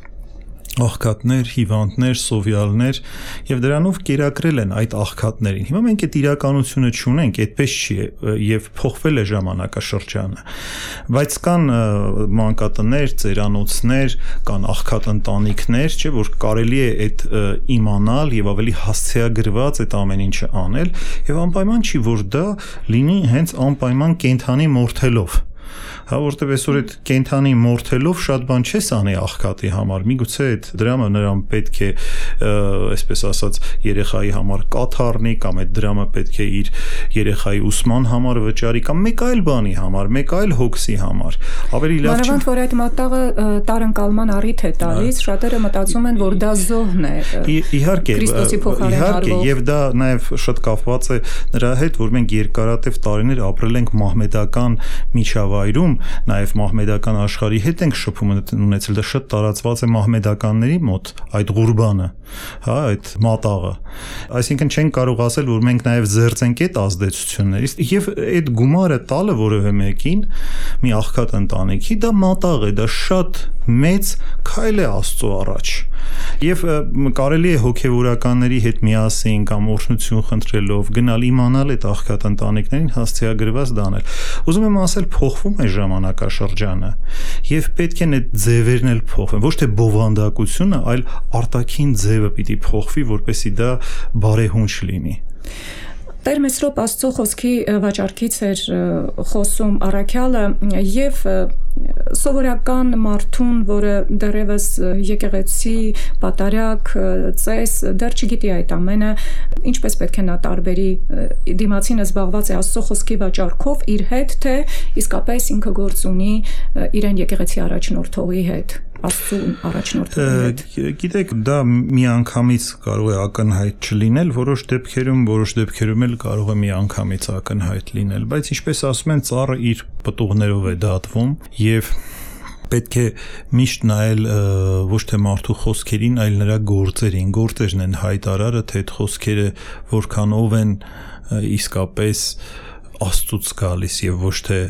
աղքատներ, հիվանդներ, սովյալներ եւ դրանով կերակրել են այդ աղքատներին։ Հիմա մենք այդ իրականությունը չունենք, այդպես չի եւ փոխվել է ժամանակաշրջանը։ Բայց կան մանկատներ, ծերանոցներ, կան աղքատ ընտանիքներ, չէ՞ որ կարելի է այդ իմանալ եւ ավելի հասցեագրված այդ ամեն ինչը անել եւ անպայման չի որ դա լինի հենց անպայման կենթանի մորթելով։ Հա, որտեվ այսօր այդ կենթանի մորթելով շատ բան չես անի աղքատի համար, միգուցե այդ դրամը նրան պետք է, այսպես ասած, երեխայի համար կաթառնի, կամ այդ դրամը պետք է իր երեխայի ուսման համար վճարի, կամ մեկ այլ բանի համար, մեկ այլ հոգսի համար։ Ավելի լավ չէ։ Մանավանդ որ այդ մատաղը տարընկալման առիթ է տալիս, շատերը մտածում են, որ դա զոհն է։ Քրիստոսի փոխարեն արվող։ Իհարկե, եւ դա նաեւ շատ կապված է նրա հետ, որ մենք երկարատև տարիներ ապրել ենք մահմեդական միջավայրում, նաև մահմեդական աշխարհի հետ ենք շփում ունեցել, դա շատ տարածված է մահմեդականների մոտ այդ ղուրբանը, հա, այդ մատաղը։ Այսինքն չեն կարող ասել, որ մենք նաև զերծենք այդ ազդեցություններից եւ այդ գումարը տալը որևէ մեկին, մի աղքատ ընտանիքի, դա մատաղ է, դա շատ մեծ քայլ է Աստծո առաջ։ Եվ կարելի է հոգեվորականների հետ միասին կամ օրհնություն խնդրելով գնալ իմանալ այդ աղքատ ընտանիքներին հասցեագրված դանել։ Ուզում եմ ասել, փոխվում է ժամանակաշրջանը եւ պետք է այդ ձևերն էլ փոխվեն, ոչ թե բովանդակությունը, այլ արտաքին ձևը պիտի փոխվի, որպեսզի դա բարեհունչ լինի։ Տեր Մեսրոպ Աստծո խոսքի վաճառքից էր խոսում առաքյալը եւ սովորական մարդուն, որը դեռևս եկեղեցի պատարակ ծես դեռ չգիտի այդ ամենը, ինչպես պետք է նա տարբերի դիմացինը զբաղված է Աստծո խոսքի վաճառքով իր հետ, թե իսկապես ինքը գործ ունի իրեն եկեղեցի առաջնորդողի հետ։ Աստծուն առաջնորդողի հետ։ Գիտեք, դա մի անգամից կարող է ակնհայտ չլինել, որոշ դեպքերում էլ կարող է մի անգամից ակնհայտ լինել, բայց ինչպես ասում են, ծառը իր պտուղներով է դատվում եւ պետք է միշտ նայել ոչ թե մարդու խոսքերին, այլ նրա գործերին։ Գործերն են հայտարարը, թե այդ խոսքերը որքանով են իսկապես Աստծուց գալիս եւ ոչ թե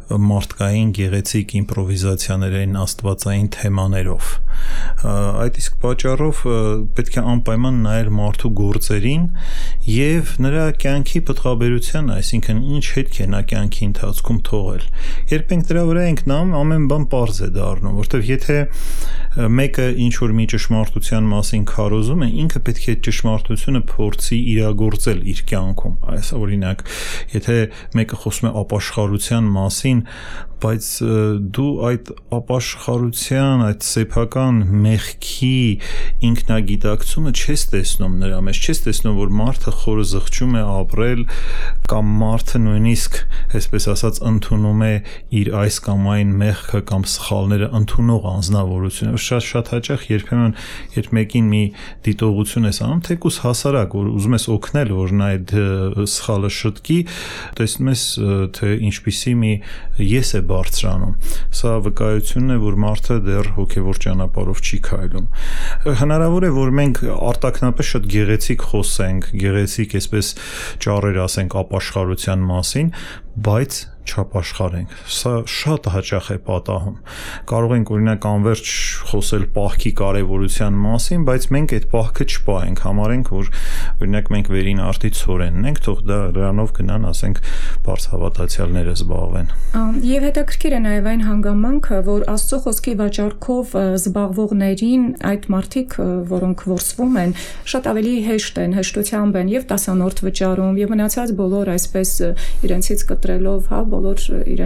մարդկային գեղեցիկ իմպրովիզացիաներին աստվածային թեմաներով։ Այդ իսկ պատճառով պետք է անպայման նայել մարդու գործերին եւ նրա կյանքի պտղաբերության, այսինքն ինչ հետք է նա կյանքի ընթացքում թողել։ Երբ ենք դրա վրա ենք նայում, ամեն բան պարզ է դառնում, որովհետեւ եթե մեկը ինչ որ մի ճշմարտության մասին քարոզում է, ինքը պետք է ճշմարտությունը փորձի իրագործել իր կյանքում։ Այս օրինակ, եթե մեկը խոսում է ապաշխարության մասին, բայց դու այդ ապաշխարության, այդ սեփական մեղքի ինքնագիտակցումը չես տեսնում նրա մեջ, չես տեսնում, որ մարդը խորը զղջում է ապրել կամ մարդը նույնիսկ, այսպես ասած, ընդունում է իր այս կամ այն մեղքը կամ սխալները ընդունող անձնավորությունը։ Շատ հաճախ երբեմն երբ մեկին մի դիտողություն ես անում, թեկուզ հասարակ, որ ուզում ես օգնել, որ նա այդ սխալը շտկի, տեսնում ես, թե ինչպիսի մի ես է բարձրանում։ Սա վկայությունն է, որ մարդը դեռ հոգևոր ճանապարհով չի քայլում։ Հնարավոր է, որ մենք արտաքնապես շատ գեղեցիկ խոսենք, գեղեցիկ, այսպես ճառեր ասենք ապաշխարության մասին, բայց չապաշխարենք։ Սա շատ հաճախ է պատահում։ Կարող ենք օրինակ անverջ խոսել պահքի կարևորության մասին, բայց մենք այդ պահքը չպահենք, համարենք, որ օրինակ մենք վերին արտի ցորենն ենք, թող դրանով գնան, ասենք, բարձ հավատացյալները զբաղվեն։ Եվ հետաքրքիր է նաև այն հանգամանքը, որ Աստծո խոսքի վաճառքով զբաղվողներին այդ մարդիկ, որոնք որսվում են, շատ ավելի հեշտ են, հեշտությամբ են եւ տասանորդ վճարում եւ մնացած բոլոր այսպես իրենցից կտրելով, հա, բոլոր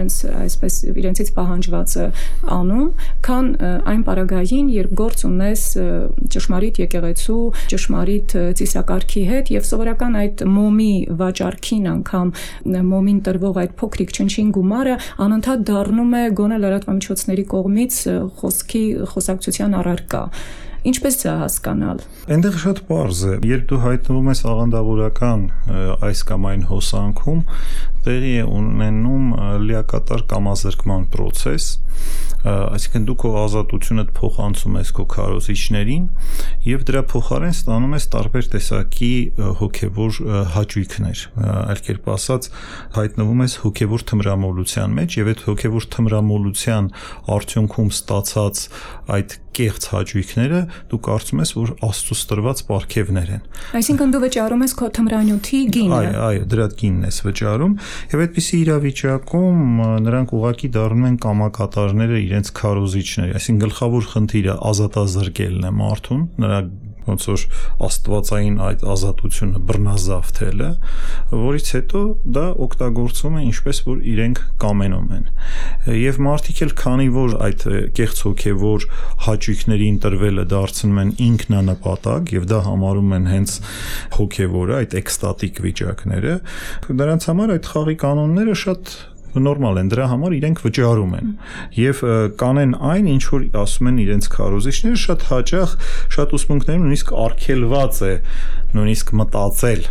իրենցից պահանջվածը անում, քան այն պարագային, երբ գործ ունես ճշմարիտ եկեղեցու, ճշմարիտ ծիսակարգի հետ եւ սովորական այդ մոմի վաճառքին անգամ մոմին տրվող այդ փոքրիկ չնչին գումարը անընդհատ դառնում է գոնե լրատվամիջոցների կողմից խոսակցության առարկա։ Ինչպես է հասկանալ։ Այնտեղ շատ պարզ է, երբ դու հայտնվում ես աղանդավորական այս կամ այն հոսանքում, տեղի է ունենում լիակատար կամազրկման process, այսինքն դու քո ազատությունդ փոխանցում ես քո քարոզիչներին եւ դրա փոխարեն ստանում ես տարբեր տեսակի հոգեվոր հաճույքներ, այլ կերպ ասած հայտնվում ես հոգեվոր թմրամոլության մեջ եւ այդ հոգեվոր թմրամոլության արդյունքում ստացած այդ կեղծ հաճույքները դու կարծում ես, որ Աստծուց տրված պարգևներ են։ Այսինքն դու վճարում ես քո թմրանյութի գինը։ Այո, դրա գինն ես վճարում եւ այդպիսի իրավիճակում նրանք ուղղակի դառնում են կամակատարները իրենց քարոզիչների, այսինքն գլխավոր խնդիրը ազատազրկելն է մարդուն, նրա ոնց որ աստվածային այդ ազատությունը բռնազավթելը, որից հետո դա օգտագործվում է ինչպես որ իրենք կամենում են։ Եվ մարդիկ էլ քանի որ այդ կեղծ հոգևոր հաճույքների ընտրվելը դարձնում են ինքնանպատակ եւ դա համարում են հենց հոգևորը, այդ էքստատիկ վիճակները, դրանց համար այդ խաղի կանոնները շատ նորմալ են, դրա համար իրենք վճարում են եւ կանեն այն ինչ որ ասում են իրենց քարոզիչները շատ հաճախ շատ ուսմունքներում նույնիսկ արգելված է նույնիսկ մտածել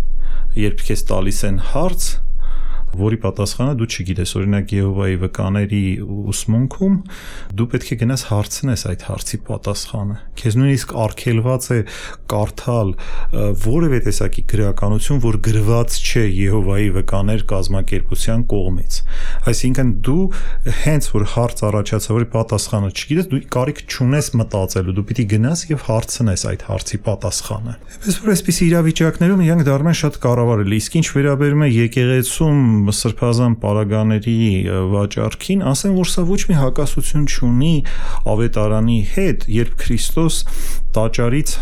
երբ քեզ տալիս են հարց որի պատասխանը դու չգիտես, օրինակ Եհովայի վկաների ուսմունքում դու պետք է գնաս հարցնես այդ հարցի պատասխանը։ Քեզ նույնիսկ արգելված է կարդալ որևէ տեսակի գրականություն, որ գրված չէ Եհովայի վկաներ կազմակերպության կողմից։ Այսինքն դու հենց որ հարց առաջացա, որի պատասխանը չգիտես, դու կարիք չունես մտածելու, դու պիտի գնաս եւ հարցնես այդ հարցի պատասխանը։ Այսպես որ այսպիսի իրավիճակներում իրանք դառնում են շատ կառավարելի, իսկ ինչ վերաբերում է եկեղեցում սրբազան պարագաների վաճառքին, ասեմ, որ սա ոչ մի հակասություն չունի ավետարանի հետ, երբ Քրիստոս տաճարից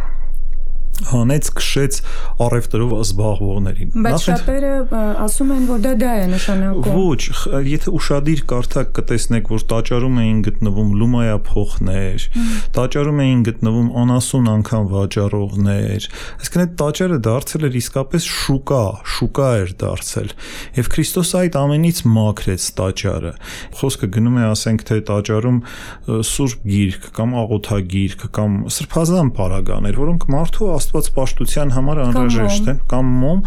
հանեց քշեց առևտրով զբաղվողներին։ Բայց շատերը ասում են, որ դա է նշանակում։ Ոչ, եթե ուշադիր կարդաք կտեսնեք, որ տաճարում էին գտնվում լումայափոխներ, տաճարում էին գտնվում անասուն անգամ վաճառողներ, այսինքն այդ տաճարը դարձել էր իսկապես շուկա էր դարձել։ Եվ Քրիստոս այդ ամենից մաքրեց տաճարը։ Խոսքը գնում է, ասենք, թե տաճարում սուրբ գիրք կամ աղոթագիրք կամ սրբազան պարագաներ, որոնք մարդու Աստված պաշտության համար անհրաժեշտ են կամ մոմ,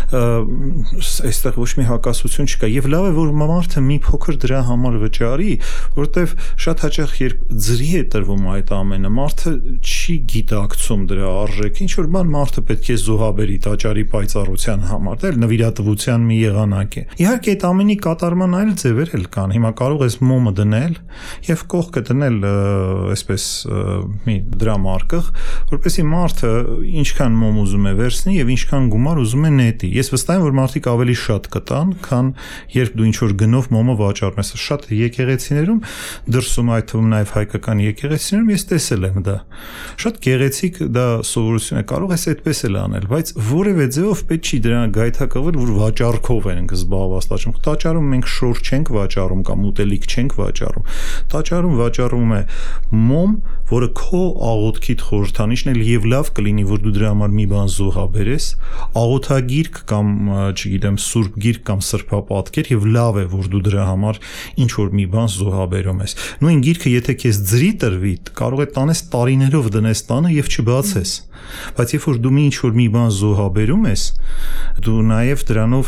այստեղ ոչ մի հակասություն չկա եւ լավ է որ մարդը մի փոքր դրա համար վճարի, որովհետեւ շատ հաճախ երբ ձրի է տրվում այդ ամենը, մարդը չի գիտակցում դրա արժեքը, ինչ որ բան մարդը պետք է զոհաբերի տաճարի պայծառության համար, դա էլ նվիրատվության մի եղանակ է։ Իհարկե այդ ամենի կատարման այլ ձևեր էլ կան։ Հիմա կարող ես մոմը դնել եւ կողքը դնել այսպես մի դրամարկղ, որպեսզի մարդը ինչքան մոմ ուզում է վերցնի եւ ինչքան գումար ուզում է նետի։ Ես վստահ եմ որ մարդիկ ավելի շատ կտան, քան երբ դու ինչ որ գնով մոմը վաճառում ես։ Շատ եկեղեցիներում դրսում այդ թվում նաեւ հայկական եկեղեցիներում ես տեսել եմ դա։ Շատ գեղեցիկ դա սովորություն է, կարող ես այդպես էլ անել, բայց որևէ ձևով պետք չի դրան գայթակղվել, որ վաճառքով ենք զբաղված տաճարում։ Տաճարում մենք շոր չենք վաճառում կամ ուտելիք չենք վաճառում։ Տաճարում վաճառում է մոմ, որը քո աղոթքիդ խորհրդանիշն է եւ լավ կլինի, որ դու դրա համար մի բան զոհաբերես, աղոթագիրք կամ, չգիտեմ, սուրբ գիրք կամ սրբապատկեր եւ լավ է, որ դու դրա համար ինչ որ մի բան զոհաբերում ես։ Նույն գիրքը եթե քեզ ձրի տրվի, կարող է տանես տարիներով դնես տանը եւ չբացես։ Բայց երբ որ դու ինչ որ մի բան զոհաբերում ես, դու նաև դրանով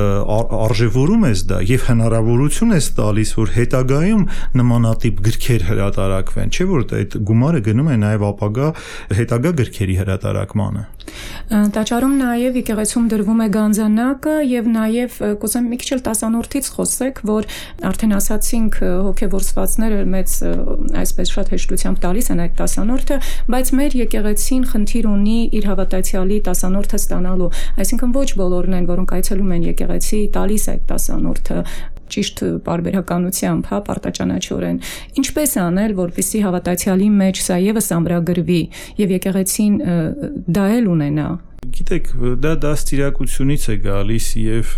արժևորում ես դա եւ հնարավորություն ես տալիս, որ հետագայում նմանատիպ գրքեր հրատարակվեն, չէ՞ որ այդ գումարը գնում է նաև ապագա հետագա գրքերի հրատարակմանը։ Տաճարում նաև եկեղեցում դրվում է գանձանակը եւ նաև կուզեմ մի քիչ էլ տասանորդից խոսեք, որ արդեն ասացինք հոգեվորսվածները մեծ այսպես շատ հեշտությամբ տալիս են այդ տասանորդը, բայց մեր եկեղեցին խնդիր ունի իր հավատացյալի տասանորդը ստանալու, այսինքն ոչ բոլորն են, որոնք այցելում են եկեղեցի, տալիս այդ տասանորդը ճիշտ բարբերականությամբ, հա, պարտաճանաչորեն։ Ինչպես անել, որպեսզի հավատացյալի մեջ սա եւս ամրագրվի եւ եկեղեցին դա էլ ունենա։ Գիտեք, դա դաստիարակությունից է գալիս եւ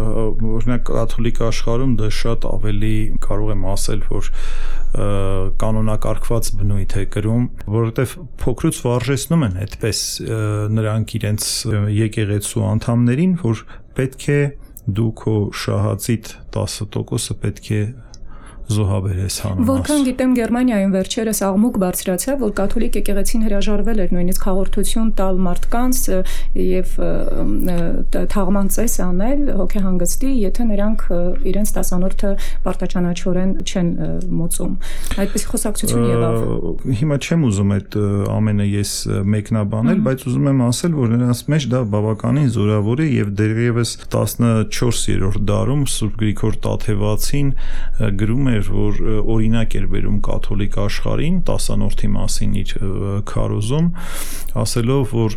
օրինակ կաթոլիկ աշխարհում դա շատ ավելի կարող եմ ասել, որ կանոնակարգված բնույթ է կրում, որովհետեւ փոքրուց վարժեցնում են այդպես նրանք իրենց եկեղեցու անդամներին, որ պետք է դու քո շահածիտ 10% պետք է զոհաբերես հանուն։ Որքան գիտեմ Գերմանիայում վերջերս աղմուկ բարձրացավ, որ կաթոլիկ եկեղեցին հրաժարվել էր նույնիսկ հաղորդություն տալ մարդկանց եւ թաղման ծես անել հոգեհանգստի, եթե նրանք իրենց տասանորդը պարտաճանաչորեն չեն մոծում։ Այդպես խոսակցություն եղավ։ Հիմա չեմ ուզում այդ ամենը ես մեկնաբանել, բայց ուզում եմ ասել, որ նրանց մեջ դա բավականին զորավոր է եւ դեռևս 14-րդ դարում Սուրբ Գրիգոր Տաթևացին գրում որ օրինակ էր բերում կաթոլիկ աշխարհին տասանորդի մասին իր քարոզում, ասելով, որ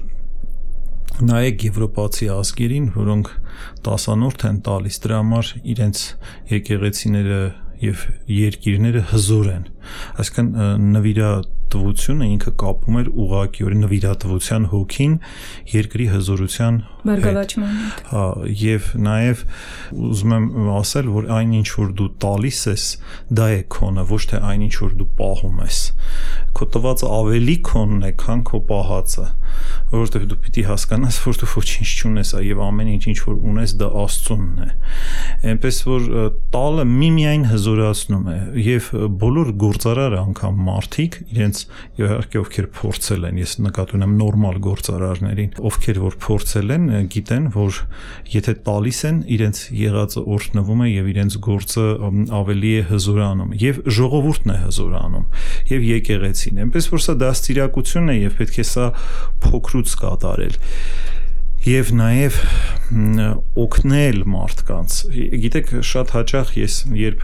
նայեք եվրոպացի ազգերին, որոնք տասանորդ են տալիս, դրա համար իրենց եկեղեցիները եւ երկիրները հզոր են, այսինքն նվիրատվությունը ինքը կապում էր ուղղակիորեն նվիրատվության հոգին երկրի հզորության բարգավաճման։ Հա, եւ նաեւ ուզում եմ ասել, որ այն ինչ որ դու տալիս ես, դա է քոնը, ոչ թե այն ինչ որ դու պահում ես։ Քո տվածը ավելի քոնն է, քան քո պահածը, որովհետեւ դու պիտի հասկանաս, որ դու ոչինչ չունես, եւ ամեն ինչ որ ունես, դա Աստծունն է։ Այնպես որ տալը միմիայն հզորացնում է եւ բոլոր գործարար անգամ մարդիկ իրենց իհարկե ովքեր փորձել են, ես նկատի ունեմ նորմալ գործարարներին, ովքեր որ փորձել են, գիտեն, որ եթե տալիս են, իրենց եղածը օրհնվում է եւ իրենց գործը ավելի է հզորանում եւ ժողովուրդն է հզորանում եւ եկեղեցին։ Այնպես որ սա դաստիարակություն է եւ պետք է սա փոքրուց կատարել եւ նաեւ օգնել մարդկանց։ Գիտեք, շատ հաճախ ես երբ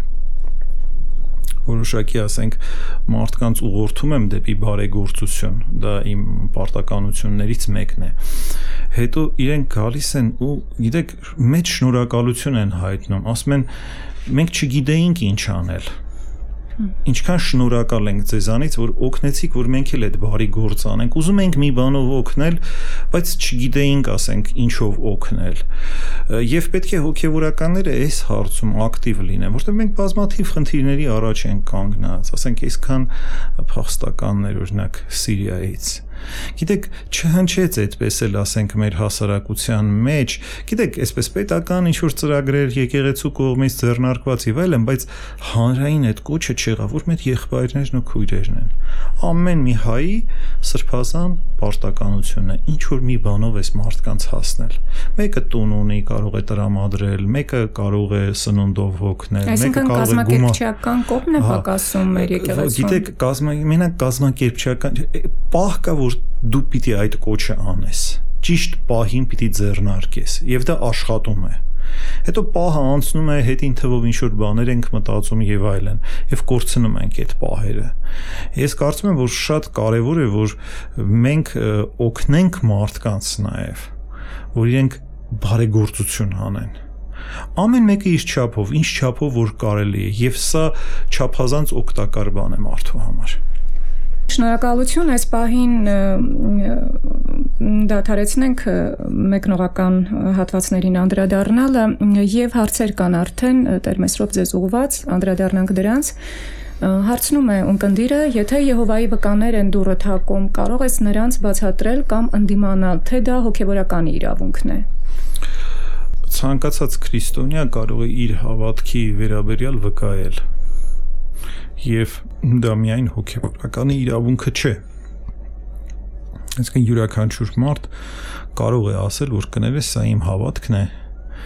որոշակի ասենք մարդկանց ուղղորդում եմ դեպի բարեգործություն, դա իմ պարտականություններից մեկն է։ Հետո իրենք գալիս են ու գիտեք, մեծ շնորհակալություն են հայտնում, ասում են մենք չգիտեինք ինչ անել։ Ինչքան շնորհակալ ենք ձեզանից, որ օգնեցիք, որ մենք էլ այդ բարի գործ անենք։ Ուզում ենք մի բանով օգնել, բայց չգիտեինք, ասենք, ինչով օգնել։ Եվ պետք է հոգևորականները այս հարցում ակտիվ լինեն, որտեղ մենք բազմաթիվ խնդիրների առաջ ենք կանգնած, ասենք, այսքան փախստականներ, օրինակ, Սիրիայից։ Գիտեք, չհնչեց այդպես էլ ասենք մեր հասարակության մեջ։ Գիտեք, այսպես պետական ինչ որ ծրագրեր եկեղեցու կողմից ձեռնարկված եւ այլն, բայց հանրային այդ կոչը չեղավ, որ մեր եղբայրներն ու քույրերն են։ Ամեն մի հայի սրբազան պարտականությունը ինչ որ մի բանով էս մարդկանց հասնել։ Մեկը տուն ունի, կարող է տրամադրել, մեկը կարող է սնունդով հոգնել, մեկը կարող է կազմակերպչական կողմն է պակասում մեր եկեղեցում։ Գիտեք, մենակ կազմակերպչական պահ կա, որ դու պիտի այդ կոչը անես, ճիշտ պահին պիտի ձեռնարկես եւ դա աշխատում է։ Հետո պահը անցնում է, հետին թվով ինչ որ բաներ ենք մտածում եւ այլն, եւ կորցնում ենք այդ պահերը։ Ես կարծում եմ, որ շատ կարեւոր է, որ մենք օգնենք մարդկանց նաեւ, որ իրենք բարեգործություն անեն։ Ամեն մեկը իր չափով, ինչ չափով որ կարելի է, եւ սա չափազանց օգտակար բան է մարդու համար։ Շնորհակալություն այս պահին դադարեցնենք մեկնողական հատվածներին անդրադառնալը եւ հարցեր կան արդեն Տեր Մեսրոպ ձեզ ուղված, անդրադառնանք դրանց։ Հարցնում է ունկնդիրը, եթե Եհովայի վկաներ են դուռը թակում, կարող ես նրանց բացատրել կամ ընդդիմանալ, թե դա հոգեվորական իրավունքն է։ Ցանկացած քրիստոնյա կարող է իր հավատքի վերաբերյալ վկայել։ Եվ դա միայն հոգեվորական իրավունքը չէ։ Այսինքն յուրաքանչյուր մարդ կարող է ասել, որ կներես, սա իմ հավատքն է,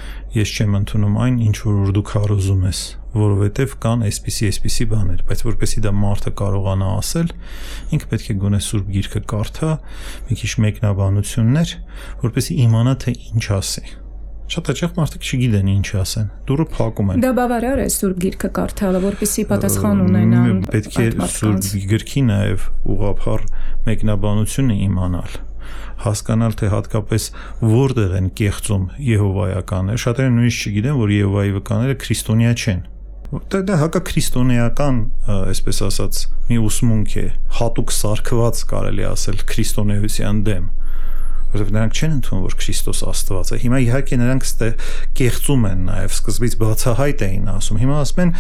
ես չեմ ընդունում այն, ինչ որ դու քարոզում ես, որովհետև կան այսպիսի բաներ, բայց որպեսզի դա մարդը կարողանա ասել, ինքը պետք է գոնե Սուրբ Գիրքը կարդա, մի քիչ մեկնաբանություններ, որպեսզի իմանա թե ինչ ասի։ Շատ հաճախ մարդիկ չգիտեն ինչ ասեն, դուրը փակում են։ Դա բավարար է Սուրբ Գիրքը կարդալը, որպեսզի պատասխան ունենան։ Պետք է Սուրբ Գրքի նաև ուղղափառ մեկնաբանությունը իմանալ, հասկանալ թե հատկապես որտեղ են կեղծում Եհովայականները։ Շատերը նույնիսկ չգիտեն, որ Եհովայի վկաները քրիստոնյա չեն։ Դա հակաքրիստոնեական, այսպես ասած, մի ուսմունք է, հատուկ սարքված կարելի ասել քրիստոնեության դեմ։ Որովհետև նրանք չեն ընդունում, որ Քրիստոս Աստված է։ Հիմա իհարկե նրանք կեղծում են նաև, սկզբից բացահայտ էին ասում։ Հիմա ասում են,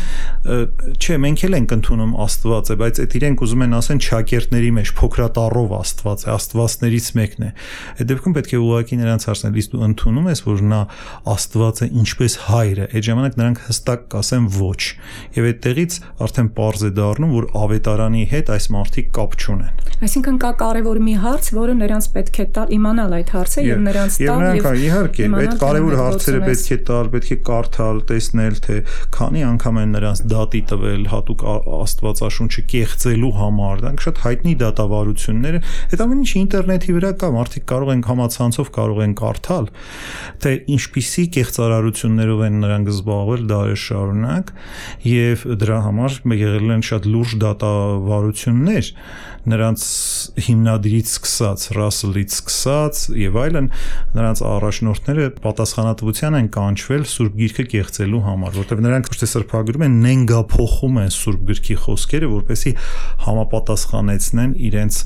չէ, մենք էլ ենք ընդունում Աստված է, բայց այդ իրենք ուզում են ասեն չակերտների մեջ փոքրատառով Աստված է, Աստվածներից մեկն է։ Այդ դեպքում պետք է ուղղակի նրանց հարցնել, իսկ դու ընդունում ես, որ նա Աստված է ինչպես հայր է։ Այդ ժամանակ նրանք հստակ կասեն ոչ։ Եվ այդտեղից արդեն պարզ է դառնում, որ ավետարանի հետ այս մարդիկ կապ չունեն։ Այսինքն կա կարևոր մի հարց, որը նրանց պետք է տալ իմանալ այդ հարցը եւ նրանց տալ եւ իհարկե այդ կարևոր հարցերը պետք է տալ, պետք է կարդալ, տեսնել, թե քանի անգամ են նրանց դատի տվել հատուկ Աստվածաշունչը կեղծելու համար։ Դրանք շատ հայտնի դատավարություններ են։ Այդ ամեն ինչը ինտերնետի վրա կա, մարդիկ կարող են համացանցով կարող են կարդալ, թե ինչպիսի կեղծարարություններով են նրանք զբաղվել դարեր շարունակ եւ դրա համար եղել են շատ լուրջ դատավարություններ նրանց հիմնադիրից սկսած, Ռասելից սկսած եւ այլն, նրանց առաջնորդները պատասխանատվության են կանչվել Սուրբ Գիրքը կեղծելու համար, որտեղ նրանք ոչ թե սրբագրում են, նենգափոխում են Սուրբ Գրքի խոսքերը, որպեսզի համապատասխանեցնեն իրենց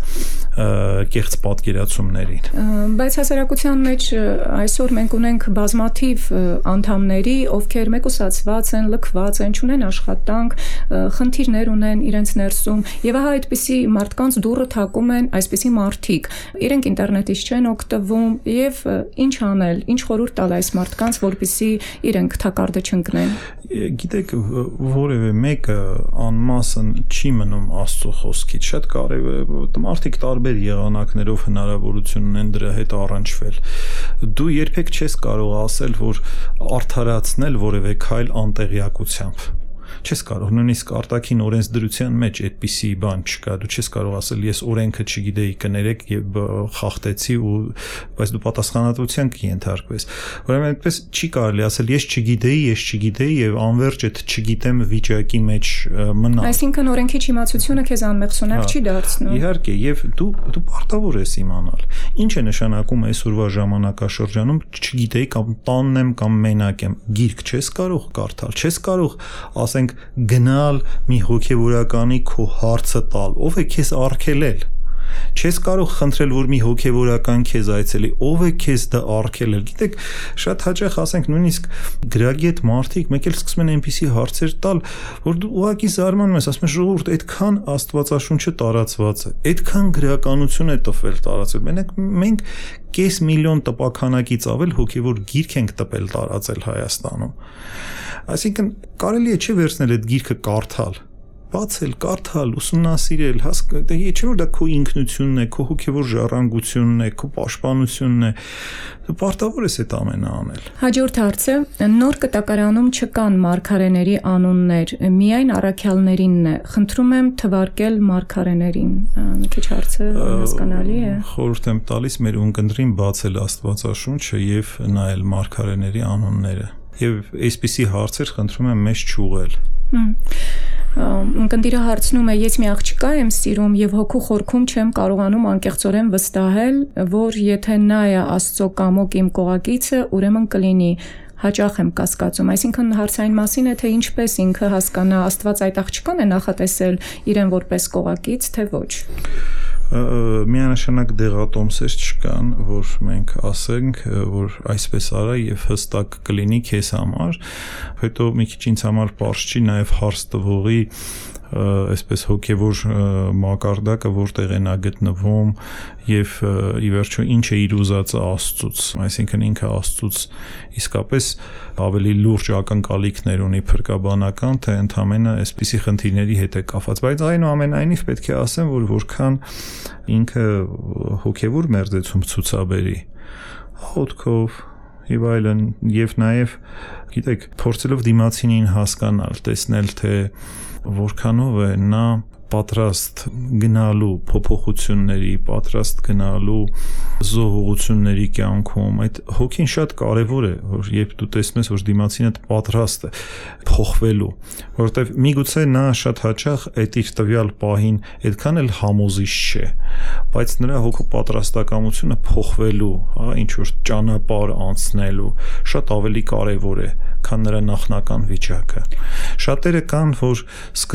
կեղծ պատկերացումներին։ Բայց հասարակության մեջ այսօր մենք ունենք բազմաթիվ անդամների, ովքեր մեկուսացված են, լքված են, չունեն աշխատանք, խնդիրներ ունեն իրենց ներսում, եւ ահա այդպիսի մարդկանց դուռը թակում են այսպիսի մարդիկ։ Իրենք ինտերնետից չեն օգտվում եւ ինչ անել, ինչ խորհուրդ տալ այս մարդկանց, որպեսզի իրենք թակարդը չընկնեն։ Գիտեք, որևէ մեկը անմասն չի մնում Աստծո խոսքից։ Շատ կարևոր է, մարդիկ տարբեր եղանակներով հնարավորություն ունեն դրա հետ առնչվել։ Դու երբեք չես կարող ասել, որ արդարացնել որևէ քայլ անտեղյակությամբ։ Չես կարող, նույնիսկ արտաքին օրենսդրության մեջ այդպիսի բան չկա, դու չես կարող ասել ես օրենքը չգիտեի կներեք եւ խախտեցի բայց դու պատասխանատվության կենթարկվես։ Ուրեմն այդպես չի կարելի ասել ես չգիտեի եւ անverջ այդ չգիտեմ վիճակի մեջ մնալ։ Այսինքն օրենքի չիմացությունը քեզ անմեղսունակ չի դարձնում։ Իհարկե, եւ դու պարտավոր ես իմանալ։ Ինչ է նշանակում այսօրվա ժամանակաշրջանում չգիտեի կամ տանն եմ կամ մենակ եմ։ Գիրք չես կարող կարդալ, չես կարող ասենք գնալ մի հոգևորականի քո հարցը տալ, ով է քեզ արգելել։ Չես կարող խնդրել, որ մի հոգևորական քեզ այցելի, ով է քեզ դա արգելել։ Գիտեք, շատ հաճախ ասենք նույնիսկ գրագետ մարդիկ մեկ էլ սկսում են այնպիսի հարցեր տալ, որ դու ուղղակի զարմանում ես, ասում ես ժողովուրդ, այդքան Աստվածաշունչը տարածված է, այդքան գրականություն է տվել տարածել։ Մենք կես միլիոն տպաքանակից ավել հոգևոր գիրք ենք տպել տարածել Հայաստանում։ Այսինքն կարելի է չէ վերցնել այդ գիրքը կարդալ, բացել, կարդալ, ուսումնասիրել, չէ որ դա քո ինքնությունն է, քո հոգևոր ժառանգությունն է, քո պաշտպանությունն է, դու պարտավոր ես այդ ամենը անել։ Հաջորդ հարցը, նոր կտակարանում չկան մարգարեների անուններ, միայն առաքյալներինն է։ Խնդրում եմ թվարկել մարգարեներին։ Մի քիչ հարցը հասկանալի է։ Խորհուրդ եմ տալիս մեր ունկնդրին բացել Աստվածաշունչը եւ նայել մարգարեների անունները։ Եվ այսպիսի հարցեր խնդրում եմ մեզ չուղղել։ Ունկնդիրը հարցնում է, ես մի աղջկա եմ սիրում եւ հոգու խորքում չեմ կարողանում անկեղծորեն վստահել, որ եթե նա է Աստծո կամոք իմ կողակիցը, ուրեմն կլինի։ Հաճախ եմ կասկածում, այսինքն հարցը այն մասին է, թե ինչպես ինքը հասկանա Աստված այդ աղջկան է նախատեսել իրեն որպես կողակից, թե ոչ։ Միանշանակ դեղատոմսեր չկան, որ մենք ասենք, որ այսպես արա եւ հստակ կլինի քեզ համար, հետո մի քիչ ինձ համար པարզ չի նաեւ հարց տվողի այսպես հոգևոր մակարդակը որտեղ է նա գտնվում եւ ի վերջո ինչ է իր ուզածը Աստծուց, այսինքն ինքը Աստծուց իսկապես ավելի լուրջ ակնկալիքներ ունի փրկաբանական, թե ընդհանրապես այսպիսի խնդիրների հետ է կապված, բայց այնուամենայնիվ պետք է ասեմ, որ որքան ինքը հոգևոր մերձեցում ցուցաբերի հոտքով եւ այլն եւ նաեւ գիտեք փորձելով դիմացինին հասկանալ, տեսնել թե որքանով է նա պատրաստ գնալու փոփոխությունների, պատրաստ գնալու զոհողությունների կյանքում, այդ հոգին շատ կարևոր է, որ երբ դու տեսնում ես, որ դիմացինդ պատրաստ է փոխվելու, որովհետև միգուցե նա շատ հաճախ այդ իր տվյալ պահին այդքան էլ համոզիչ չէ, բայց նրա հոգու պատրաստակամությունը փոխվելու, ինչ որ ճանապարհ անցնելու, շատ ավելի կարևոր է, քան նրա նախնական վիճակը։ Շատերը կան, որ